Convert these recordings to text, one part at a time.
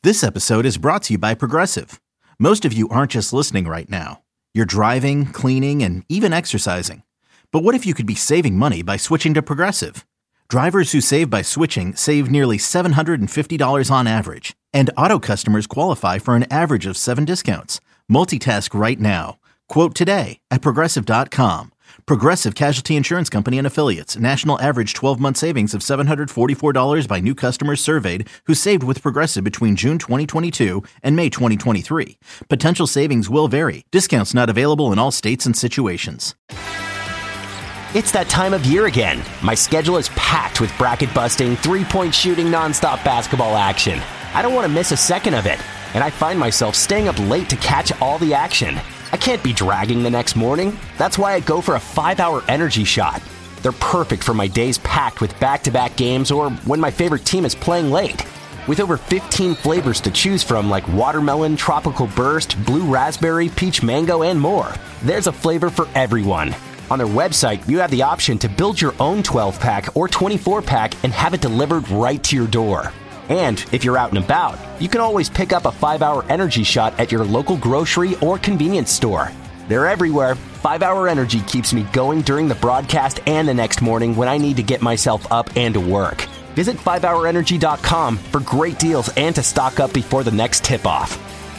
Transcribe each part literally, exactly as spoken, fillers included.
This episode is brought to you by Progressive. Most of you aren't just listening right now. You're driving, cleaning, and even exercising. But what if you could be saving money by switching to Progressive? Drivers who save by switching save nearly seven hundred fifty dollars on average. And auto customers qualify for an average of seven discounts. Multitask right now. Quote today at Progressive dot com. Progressive Casualty Insurance Company and Affiliates. National average twelve-month savings of seven hundred forty-four dollars by new customers surveyed who saved with Progressive between June twenty twenty-two and May twenty twenty-three. Potential savings will vary. Discounts not available in all states and situations. It's that time of year again. My schedule is packed with bracket-busting, three-point shooting, nonstop basketball action. I don't want to miss a second of it, and I find myself staying up late to catch all the action. I can't be dragging the next morning. That's why I go for a five-hour energy shot. They're perfect for my days packed with back-to-back games or when my favorite team is playing late. With over fifteen flavors to choose from like watermelon, tropical burst, blue raspberry, peach mango, and more, there's a flavor for everyone. On their website, you have the option to build your own twelve-pack or twenty-four-pack and have it delivered right to your door. And if you're out and about, you can always pick up a five-hour energy shot at your local grocery or convenience store. They're everywhere. five-hour Energy keeps me going during the broadcast and the next morning when I need to get myself up and to work. Visit five hour energy dot com for great deals and to stock up before the next tip-off.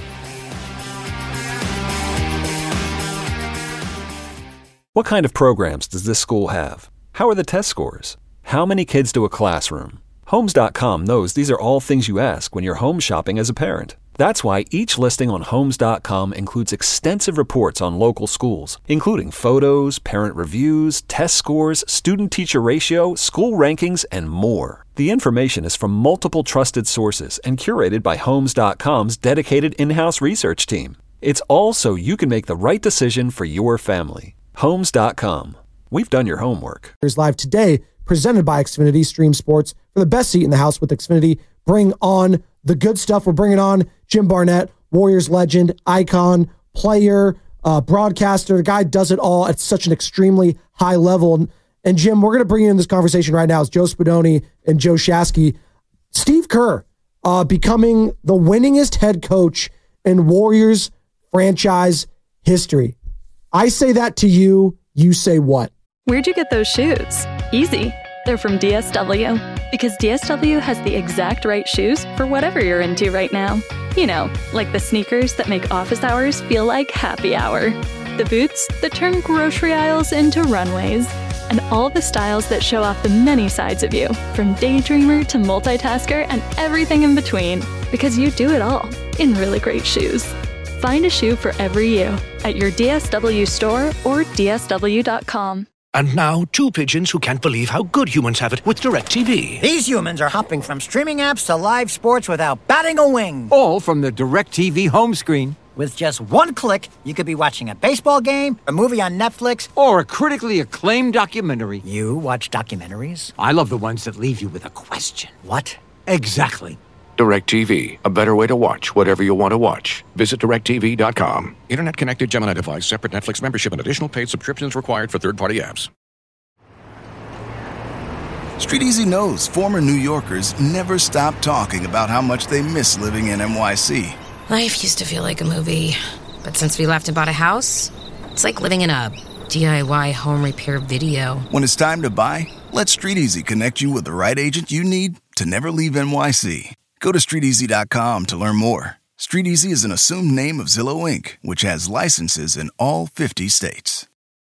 What kind of programs does this school have? How are the test scores? How many kids do a classroom? Homes dot com knows these are all things you ask when you're home shopping as a parent. That's why each listing on Homes dot com includes extensive reports on local schools, including photos, parent reviews, test scores, student-teacher ratio, school rankings, and more. The information is from multiple trusted sources and curated by Homes dot com's dedicated in-house research team. It's all so you can make the right decision for your family. Homes dot com. We've done your homework. Here's live today, presented by Xfinity. Stream sports for the best seat in the house with Xfinity. Bring on the good stuff. We're bringing on Jim Barnett, Warriors legend, icon, player, uh, broadcaster. The guy does it all at such an extremely high level. And, and Jim, we're going to bring you in this conversation right now. It's Joe Spadoni and Joe Shasky. Steve Kerr uh, becoming the winningest head coach in Warriors franchise history. I say that to you. You say what? Where'd you get those shoes? Easy. They're from D S W. Because D S W has the exact right shoes for whatever you're into right now. You know, like the sneakers that make office hours feel like happy hour. The boots that turn grocery aisles into runways. And all the styles that show off the many sides of you, from daydreamer to multitasker and everything in between. Because you do it all in really great shoes. Find a shoe for every you at your D S W store or D S W dot com. And now, two pigeons who can't believe how good humans have it with DirecTV. These humans are hopping from streaming apps to live sports without batting a wing. All from the DirecTV home screen. With just one click, you could be watching a baseball game, a movie on Netflix, or a critically acclaimed documentary. You watch documentaries? I love the ones that leave you with a question. What? Exactly. DirecTV, a better way to watch whatever you want to watch. Visit Direct T V dot com. Internet-connected Gemini device, separate Netflix membership, and additional paid subscriptions required for third-party apps. StreetEasy knows former New Yorkers never stop talking about how much they miss living in N Y C. Life used to feel like a movie, but since we left and bought a house, it's like living in a D I Y home repair video. When it's time to buy, let StreetEasy connect you with the right agent you need to never leave N Y C. Go to Street Easy dot com to learn more. StreetEasy is an assumed name of Zillow Incorporated, which has licenses in all fifty states.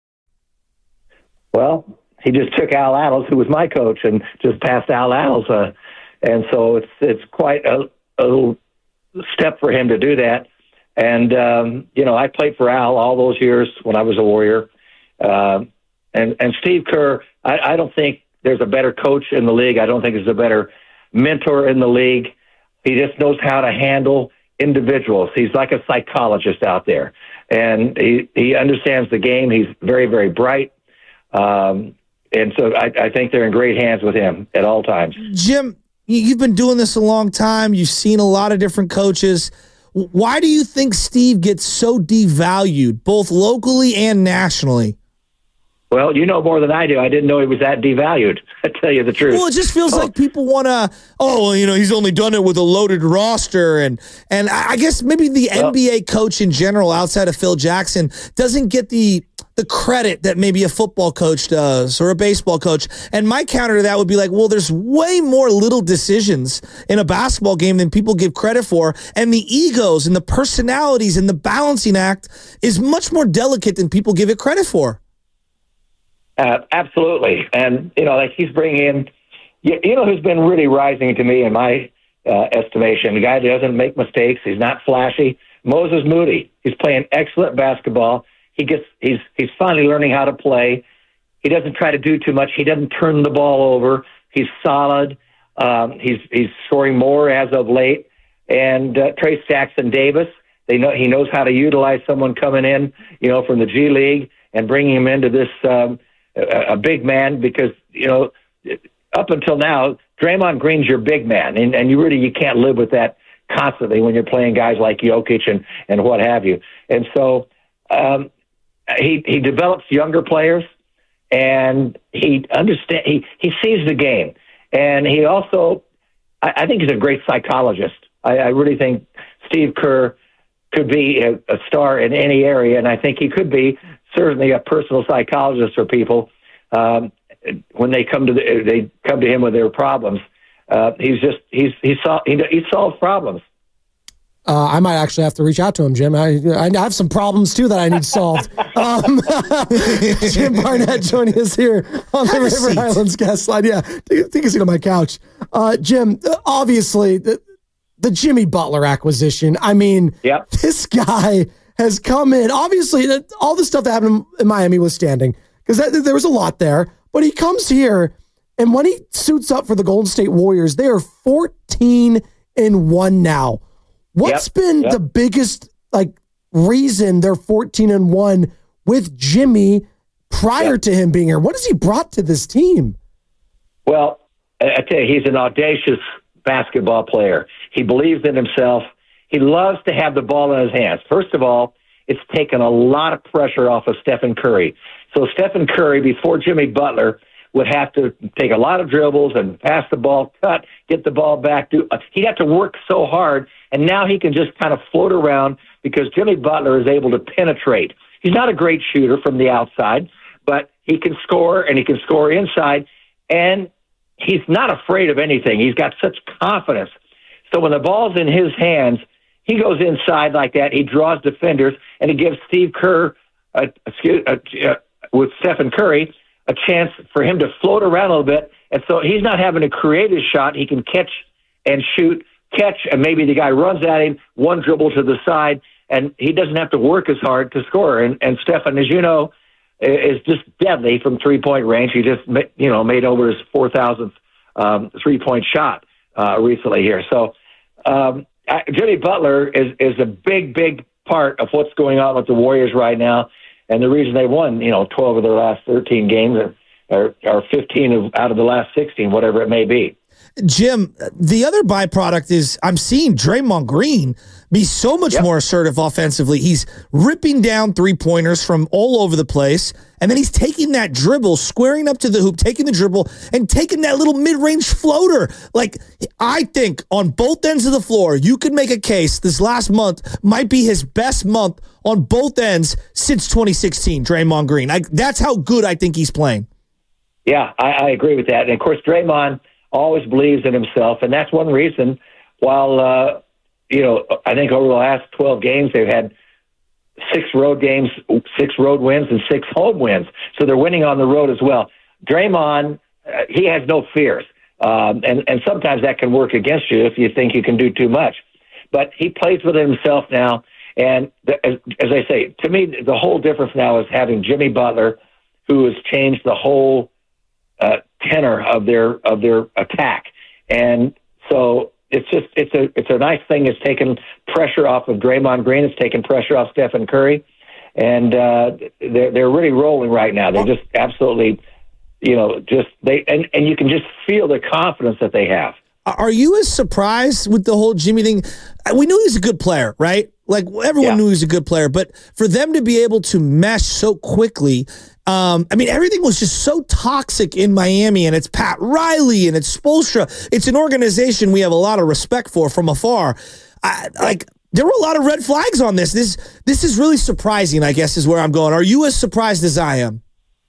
Well, he just took Al Attles, who was my coach, and just passed Al Attles. Uh, and so it's it's quite a, a little step for him to do that. And, um, you know, I played for Al all those years when I was a Warrior. Uh, and, and Steve Kerr, I, I don't think there's a better coach in the league. I don't think there's a better mentor in the league. He just knows how to handle individuals. He's like a psychologist out there, and he, he understands the game. He's very, very bright. Um, and so I, I think they're in great hands with him at all times. Jim, you've been doing this a long time. You've seen a lot of different coaches. Why do you think Steve gets so devalued, both locally and nationally? Well, you know more than I do. I didn't know he was that devalued. I tell you the truth. Well, it just feels oh. like people want to, oh, well, you know, he's only done it with a loaded roster. And and I guess maybe the well, N B A coach in general, outside of Phil Jackson, doesn't get the the credit that maybe a football coach does or a baseball coach. And my counter to that would be like, well, there's way more little decisions in a basketball game than people give credit for. And the egos and the personalities and the balancing act is much more delicate than people give it credit for. Uh, absolutely. And, you know, like he's bringing in, you, you know, who's been really rising to me in my uh, estimation, a guy that doesn't make mistakes. He's not flashy. Moses Moody. He's playing excellent basketball. He gets, he's, he's finally learning how to play. He doesn't try to do too much. He doesn't turn the ball over. He's solid. Um, he's, he's scoring more as of late. And uh, Trace Jackson Davis, they know, he knows how to utilize someone coming in, you know, from the G League and bringing him into this, um, a, a big man, because, you know, up until now, Draymond Green's your big man. And, and you really, you can't live with that constantly when you're playing guys like Jokic and, and what have you. And so, um, He he develops younger players, and he understand he, he sees the game, and he also I, I think he's a great psychologist. I, I really think Steve Kerr could be a, a star in any area, and I think he could be certainly a personal psychologist for people um, when they come to the, they come to him with their problems. Uh, he's just he's he sol- he, he solves problems. Uh, I might actually have to reach out to him, Jim. I, I have some problems, too, that I need solved. um, Jim Barnett joining us here on the River Islands guest line. Yeah, take, take a seat on my couch. Uh, Jim, obviously, the, the Jimmy Butler acquisition, I mean, yep. This guy has come in. Obviously, all the stuff that happened in Miami was standing, because there was a lot there. But he comes here, and when he suits up for the Golden State Warriors, they are fourteen and one now. What's yep, been yep. the biggest like reason they're fourteen and one with Jimmy prior yep. to him being here? What has he brought to this team? Well, I tell you, he's an audacious basketball player. He believes in himself. He loves to have the ball in his hands. First of all, it's taken a lot of pressure off of Stephen Curry. So Stephen Curry, before Jimmy Butler, would have to take a lot of dribbles and pass the ball, cut, get the ball back. Do, uh, he'd have to work so hard, and now he can just kind of float around because Jimmy Butler is able to penetrate. He's not a great shooter from the outside, but he can score, and he can score inside, and he's not afraid of anything. He's got such confidence. So when the ball's in his hands, he goes inside like that. He draws defenders, and he gives Steve Kerr, uh, excuse, uh, uh, with Stephen Curry, a chance for him to float around a little bit. And so he's not having to create his shot. He can catch and shoot, catch, and maybe the guy runs at him, one dribble to the side, and he doesn't have to work as hard to score. And, and Stephen, as you know, is just deadly from three-point range. He just, you know, made over his four thousandth um, three-point shot uh, recently here. So um, Jimmy Butler is, is a big, big part of what's going on with the Warriors right now. And the reason they won, you know, twelve of their last thirteen games or, or, or fifteen of, out of the last sixteen, whatever it may be. Jim, the other byproduct is I'm seeing Draymond Green be so much yep. more assertive offensively. He's ripping down three-pointers from all over the place, and then he's taking that dribble, squaring up to the hoop, taking the dribble, and taking that little mid-range floater. Like, I think on both ends of the floor, you could make a case this last month might be his best month on both ends since twenty sixteen, Draymond Green. I, that's how good I think he's playing. Yeah, I, I agree with that. And, of course, Draymond always believes in himself, and that's one reason while, uh, you know, I think over the last twelve games they've had six road games, six road wins, and six home wins. So they're winning on the road as well. Draymond, uh, he has no fears, um, and, and sometimes that can work against you if you think you can do too much. But he plays with himself now, and the, as, as I say, to me, the whole difference now is having Jimmy Butler, who has changed the whole uh, tenor of their of their attack, and so it's just it's a it's a nice thing. It's taken pressure off of Draymond Green. It's taken pressure off Stephen Curry, and uh, they're they're really rolling right now. They just absolutely, you know, just they and, and you can just feel the confidence that they have. Are you as surprised with the whole Jimmy thing? We knew he was a good player, right? Like everyone yeah. knew he was a good player, but for them to be able to mesh so quickly Um, I mean, everything was just so toxic in Miami, and it's Pat Riley and it's Spoelstra. It's an organization we have a lot of respect for from afar. I, like, there were a lot of red flags on this. This this is really surprising, I guess, is where I'm going. Are you as surprised as I am?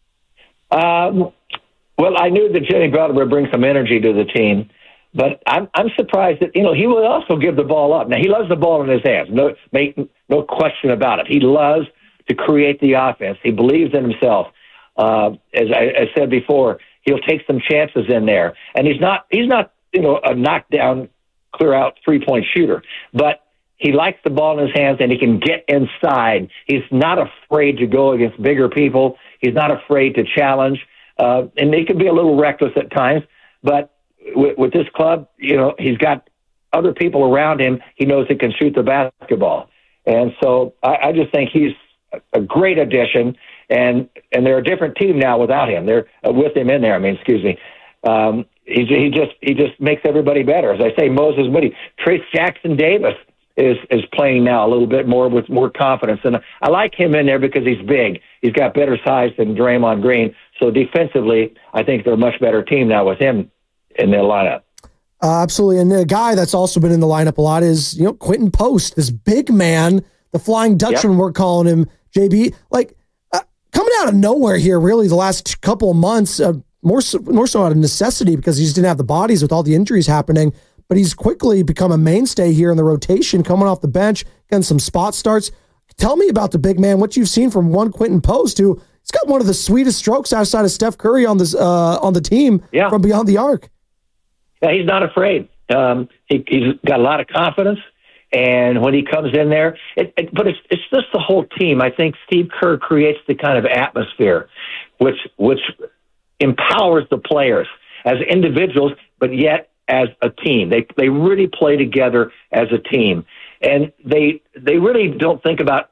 Um, well, I knew that Jimmy Butler would bring some energy to the team, but I'm I'm surprised that, you know, he will also give the ball up. Now, he loves the ball in his hands. No, make, no question about it. He loves to create the offense. He believes in himself. Uh, as I, I said before, he'll take some chances in there, and he's not he's not you know a knockdown, clear out three point shooter, but he likes the ball in his hands and he can get inside. He's not afraid to go against bigger people. He's not afraid to challenge, uh, and he can be a little reckless at times. But with, with this club, you know, he's got other people around him. He knows he can shoot the basketball, and so I, I just think he's a great addition, and and they're a different team now without him. They're uh, with him in there. I mean, excuse me. Um, he, he just he just makes everybody better. As I say, Moses Moody, Trace Jackson Davis is is playing now a little bit more with more confidence, and I like him in there because he's big. He's got better size than Draymond Green. So defensively, I think they're a much better team now with him in their lineup. Uh, absolutely, and a guy that's also been in the lineup a lot is you know Quentin Post, this big man, the Flying Dutchman. Yep. We're calling him. J B, like uh, coming out of nowhere here, really, the last couple of months, uh, more so, more so out of necessity because he just didn't have the bodies with all the injuries happening. But he's quickly become a mainstay here in the rotation, coming off the bench, getting some spot starts. Tell me about the big man, what you've seen from one Quentin Post, who he's got one of the sweetest strokes outside of Steph Curry on this uh, on the team yeah. from beyond the arc. Yeah, he's not afraid. Um, he, he's got a lot of confidence. And when he comes in there, it, it, but it's it's just the whole team. I think Steve Kerr creates the kind of atmosphere which which empowers the players as individuals, but yet as a team. They they really play together as a team, and they they really don't think about,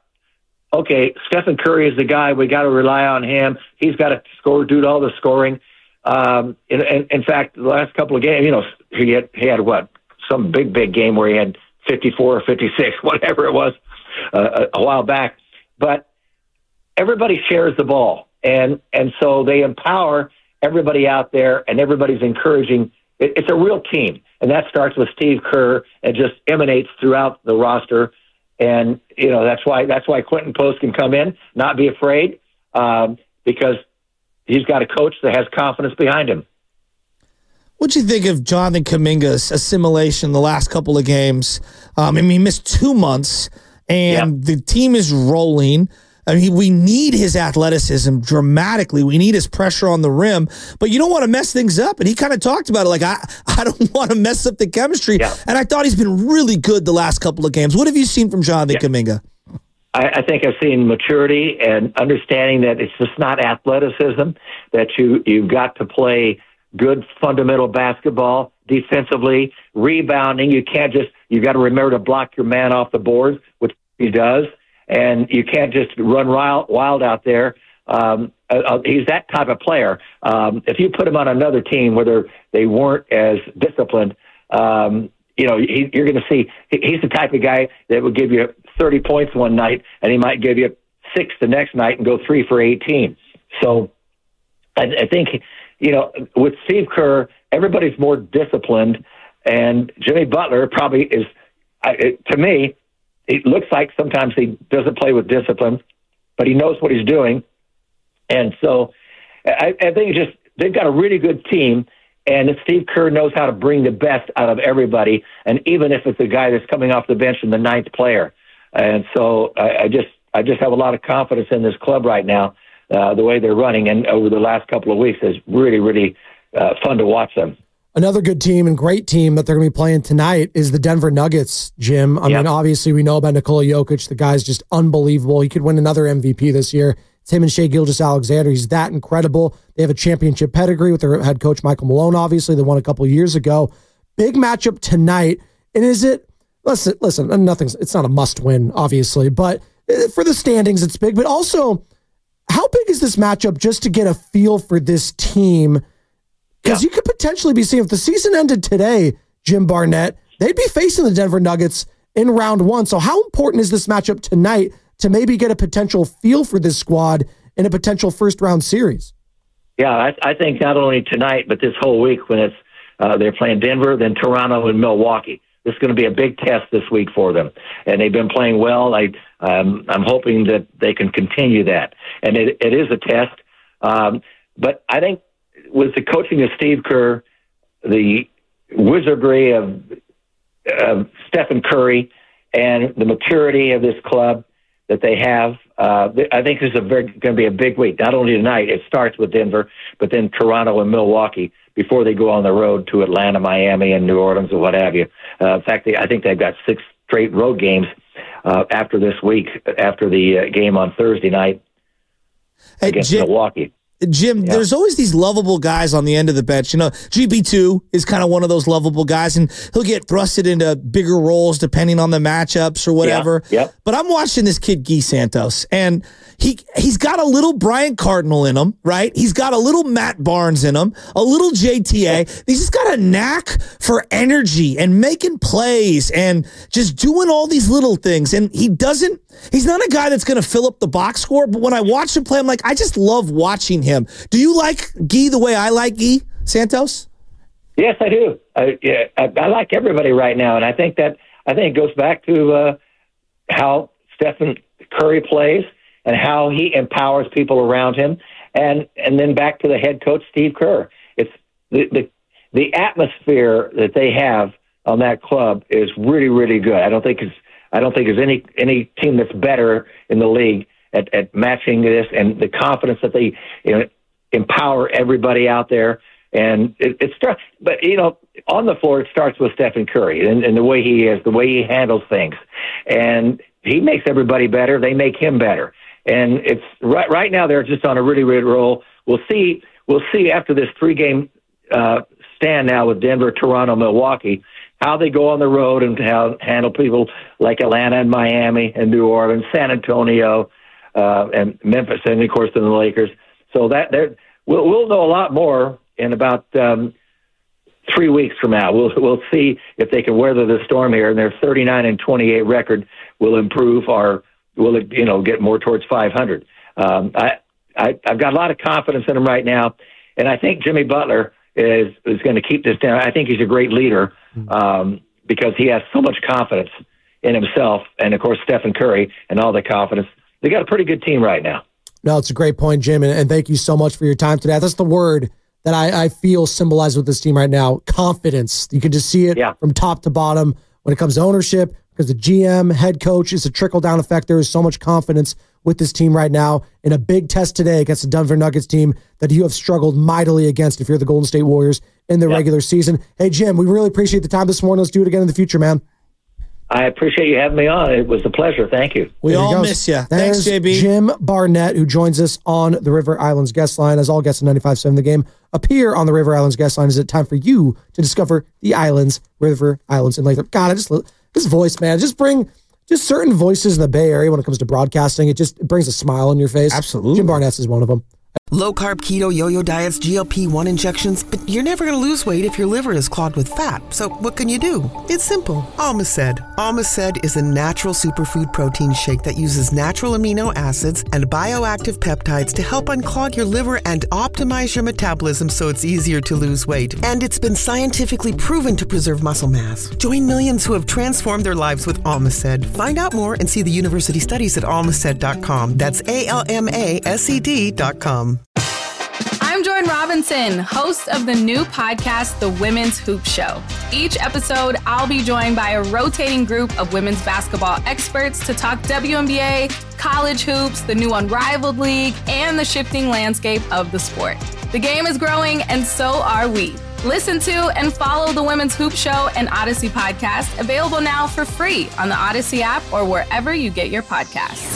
okay, Stephen Curry is the guy, we got to rely on him. He's got to score, do all the scoring. Um, in, in, in fact, the last couple of games, you know, he had he had what some big big game where he had fifty-four or fifty-six, whatever it was, uh, a, a while back. But everybody shares the ball, and and so they empower everybody out there, and everybody's encouraging. It, it's a real team, and that starts with Steve Kerr and just emanates throughout the roster. And you know that's why that's why Quentin Post can come in, not be afraid, um, because he's got a coach that has confidence behind him. What'd you think of Jonathan Kuminga's assimilation the last couple of games? Um, I mean, he missed two months, and yep. the team is rolling. I mean, we need his athleticism dramatically. We need his pressure on the rim, but you don't want to mess things up. And he kind of talked about it like, I, I don't want to mess up the chemistry. Yep. And I thought he's been really good the last couple of games. What have you seen from Jonathan yep. Kuminga? I, I think I've seen maturity and understanding that it's just not athleticism, that you, you've got to play good fundamental basketball, defensively, rebounding. You can't just, you got to remember to block your man off the boards, which he does, and you can't just run wild, wild out there. Um, uh, he's that type of player. Um, if you put him on another team where they weren't as disciplined, um, you know, he, you're going to see he, he's the type of guy that will give you thirty points one night, and he might give you six the next night and go three for eighteen. So I, I think, you know, with Steve Kerr, everybody's more disciplined, and Jimmy Butler probably is, I, to me, it looks like sometimes he doesn't play with discipline, but he knows what he's doing. And so I, I think just they've got a really good team, and Steve Kerr knows how to bring the best out of everybody, and even if it's a guy that's coming off the bench and the ninth player. And so I, I just I just have a lot of confidence in this club right now. Uh, the way they're running, and over the last couple of weeks is really, really uh, fun to watch them. Another good team and great team that they're going to be playing tonight is the Denver Nuggets, Jim. I yep. mean, obviously we know about Nikola Jokic. The guy's just unbelievable. He could win another M V P this year. It's him and Shai Gilgeous-Alexander. He's that incredible. They have a championship pedigree with their head coach, Michael Malone, obviously. They won a couple of years ago. Big matchup tonight. And is it, listen, listen, nothing's, it's not a must win, obviously, but for the standings, it's big. But also, how big is this matchup just to get a feel for this team? Because yeah. you could potentially be seeing, if the season ended today, Jim Barnett, they'd be facing the Denver Nuggets in round one. So how important is this matchup tonight to maybe get a potential feel for this squad in a potential first-round series. Yeah, I, I think not only tonight, but this whole week when it's uh, they're playing Denver, then Toronto, and Milwaukee. This is going to be a big test this week for them, and they've been playing well. I, um, I'm hoping that they can continue that, and it, it is a test. Um, but I think with the coaching of Steve Kerr, the wizardry of, of Stephen Curry, and the maturity of this club that they have, uh, I think this is a very going to be a big week. Not only tonight, it starts with Denver, but then Toronto and Milwaukee before they go on the road to Atlanta, Miami, and New Orleans, or what have you. Uh, in fact, they, I think they've got six straight road games uh, after this week, after the uh, game on Thursday night hey, against Jim, Milwaukee. Jim, yeah. There's always these lovable guys on the end of the bench. You know, G B two is kind of one of those lovable guys, and he'll get thrusted into bigger roles depending on the matchups or whatever. Yeah, yep. But I'm watching this kid, Guy Santos, and he, he's got a little Brian Cardinal in him, right? He's got a little Matt Barnes in him, a little J T A. He's just got a knack for energy and making plays and just doing all these little things. And he doesn't, he's not a guy that's going to fill up the box score, but when I watch him play, I'm like, I just love watching him. Do you like Guy the way I like Guy Santos? Yes, I do. I, yeah, I, I like everybody right now, and I think that I think it goes back to uh, how Stephen Curry plays and how he empowers people around him, and and then back to the head coach Steve Kerr. It's the the, the atmosphere that they have on that club is really really good. I don't think it's I don't think there's any any team that's better in the league at, at matching this, and the confidence that they you know, empower everybody out there. And it, it starts, but you know, on the floor, it starts with Stephen Curry and, and the way he is, the way he handles things, and he makes everybody better. They make him better, and it's right right now they're just on a really really roll. We'll see. We'll see after this three game uh, stand now with Denver, Toronto, Milwaukee, how they go on the road and how handle people like Atlanta and Miami and New Orleans, San Antonio, uh, and Memphis, and of course then the Lakers. So that they're, we'll we'll know a lot more in about um, three weeks from now. We'll we'll see if they can weather the storm here, and their thirty-nine and twenty-eight record will improve or will you know get more towards five hundred. Um, I, I I've got a lot of confidence in them right now, and I think Jimmy Butler is is going to keep this down. I think he's a great leader um, because he has so much confidence in himself, and of course Stephen Curry and all the confidence. They got a pretty good team right now. No, it's a great point, Jim, and, and thank you so much for your time today. That's the word that I, I feel symbolized with this team right now, confidence. You can just see it yeah. from top to bottom when it comes to ownership, because the G M, head coach, is a trickle-down effect. There is so much confidence with this team right now in a big test today against the Denver Nuggets team that you have struggled mightily against if you're the Golden State Warriors in the yeah. regular season. Hey, Jim, we really appreciate the time this morning. Let's do it again in the future, man. I appreciate you having me on. It was a pleasure. Thank you. We all miss you. Thanks, J B. Jim Barnett, who joins us on the River Islands guest line. As all guests in ninety-five point seven The Game appear on the River Islands guest line, is it time for you to discover the islands, River Islands, and Lathrop? God, I just this voice, man. Just bring just certain voices in the Bay Area when it comes to broadcasting. It just it brings a smile on your face. Absolutely. Jim Barnett is one of them. Low-carb, keto, yo-yo diets, G L P one injections, but you're never going to lose weight if your liver is clogged with fat. So what can you do? It's simple. Almaced. Almaced is a natural superfood protein shake that uses natural amino acids and bioactive peptides to help unclog your liver and optimize your metabolism so it's easier to lose weight. And it's been scientifically proven to preserve muscle mass. Join millions who have transformed their lives with Almaced. Find out more and see the university studies at almaced dot com. That's A L M A S E D dot com. I'm Jordan Robinson, host of the new podcast, The Women's Hoop Show. Each episode, I'll be joined by a rotating group of women's basketball experts to talk W N B A, college hoops, the new Unrivaled League, and the shifting landscape of the sport. The game is growing, and so are we. Listen to and follow The Women's Hoop Show and Odyssey podcast, available now for free on the Odyssey app or wherever you get your podcasts.